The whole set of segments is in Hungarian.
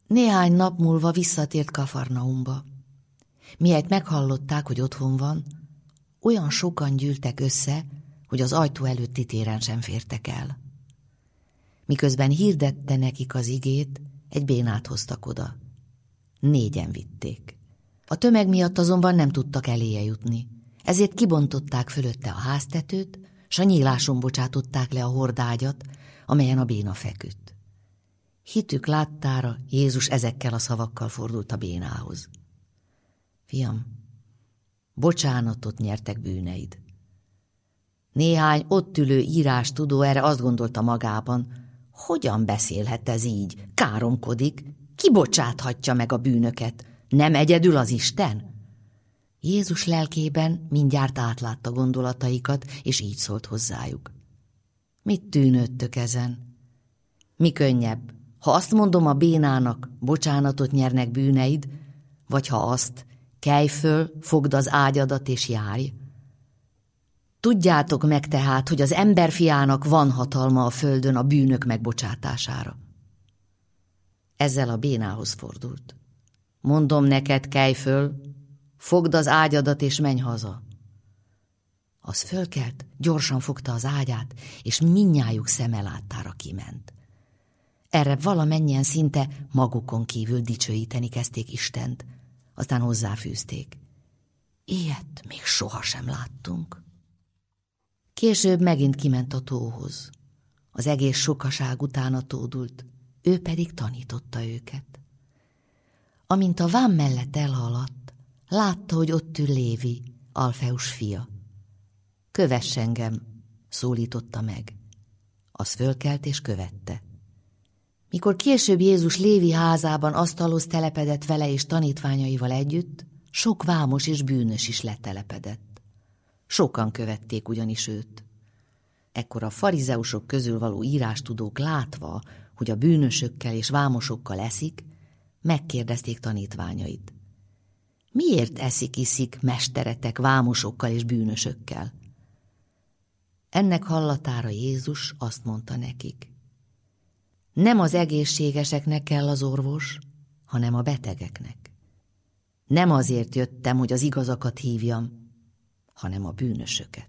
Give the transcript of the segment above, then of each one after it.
Néhány nap múlva visszatért Kafarnaumba. Mihelyt meghallották, hogy otthon van, olyan sokan gyűltek össze, hogy az ajtó előtti téren sem fértek el. Miközben hirdette nekik az igét, egy bénát hoztak oda. 4 vitték. A tömeg miatt azonban nem tudtak eléje jutni, ezért kibontották fölötte a háztetőt, s a nyíláson bocsátották le a hordágyat, amelyen a béna feküdt. Hitük láttára Jézus ezekkel a szavakkal fordult a bénához. Fiam, bocsánatot nyertek bűneid. Néhány ott ülő írástudó erre azt gondolta magában, hogyan beszélhet ez így, káromkodik, ki bocsáthatja meg a bűnöket, nem egyedül az Isten? Jézus lelkében mindjárt átlátta gondolataikat, és így szólt hozzájuk. Mit tűnődtök ezen? Mi könnyebb, ha azt mondom a bénának, bocsánatot nyernek bűneid, vagy ha azt, kelj föl, fogd az ágyadat és járj? Tudjátok meg tehát, hogy az emberfiának van hatalma a földön a bűnök megbocsátására. Ezzel a bénához fordult. Mondom neked, kelj föl, fogd az ágyadat és menj haza. Az fölkelt, gyorsan fogta az ágyát, és mindnyájuk szeme láttára kiment. Erre valamennyien szinte magukon kívül dicsőíteni kezdték Istent, aztán hozzáfűzték. Ilyet még sohasem láttunk. Később megint kiment a tóhoz. Az egész sokaság utána tódult, ő pedig tanította őket. Amint a vám mellett elhaladt, látta, hogy ott ül Lévi, Alfeus fia. Kövess engem, szólította meg. Az fölkelt és követte. Mikor később Jézus Lévi házában asztalhoz telepedett vele és tanítványaival együtt, sok vámos és bűnös is letelepedett. Sokan követték ugyanis őt. Ekkor a farizeusok közül való írástudók látva, hogy a bűnösökkel és vámosokkal eszik, megkérdezték tanítványait. Miért eszik-iszik mesteretek vámosokkal és bűnösökkel? Ennek hallatára Jézus azt mondta nekik. Nem az egészségeseknek kell az orvos, hanem a betegeknek. Nem azért jöttem, hogy az igazakat hívjam, hanem a bűnösöket.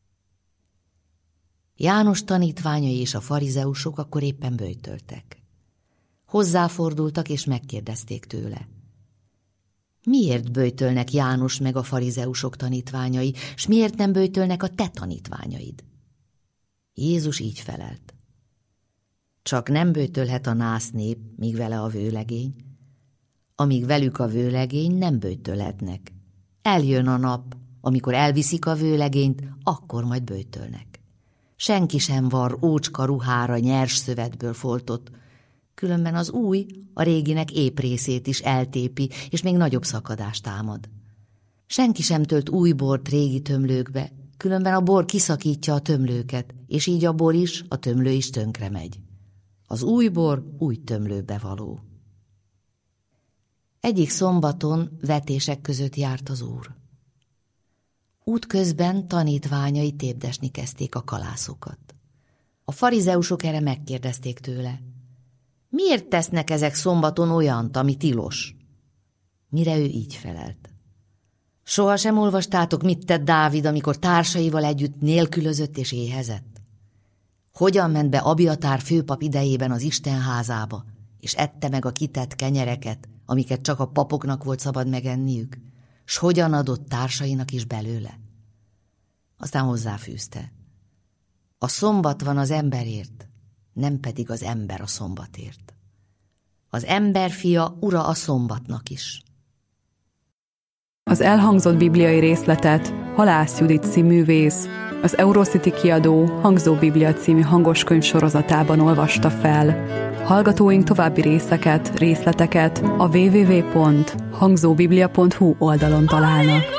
János tanítványai és a farizeusok akkor éppen böjtöltek. Hozzáfordultak és megkérdezték tőle. Miért böjtölnek János meg a farizeusok tanítványai, s miért nem böjtölnek a te tanítványaid? Jézus így felelt. Csak nem böjtölhet a nász nép, míg vele a vőlegény. Amíg velük a vőlegény, nem böjtölhetnek. Eljön a nap, amikor elviszik a vőlegényt, akkor majd böjtölnek. Senki sem var ócska ruhára nyers szövetből foltot, különben az új a réginek épp részét is eltépi, és még nagyobb szakadást támad. Senki sem tölt új bort régi tömlőkbe, különben a bor kiszakítja a tömlőket, és így a bor is, a tömlő is tönkre megy. Az új bor új tömlőbe való. Egyik szombaton vetések között járt az Úr. Útközben tanítványai tépdesni kezdték a kalászokat. A farizeusok erre megkérdezték tőle. Miért tesznek ezek szombaton olyant, ami tilos? Mire ő így felelt. Sohasem olvastátok, mit tett Dávid, amikor társaival együtt nélkülözött és éhezett? Hogyan ment be Abiatár főpap idejében az Isten házába, és ette meg a kitett kenyereket, amiket csak a papoknak volt szabad megenniük, s hogyan adott társainak is belőle? Aztán hozzáfűzte. A szombat van az emberért, nem pedig az ember a szombatért. Az emberfia ura a szombatnak is. Az elhangzott bibliai részletet Halász Judit színművész, az Eurocity kiadó Hangzó Biblia című hangoskönyv sorozatában olvasta fel. Hallgatóink további részleteket a www.hangzóbiblia.hu oldalon találnak.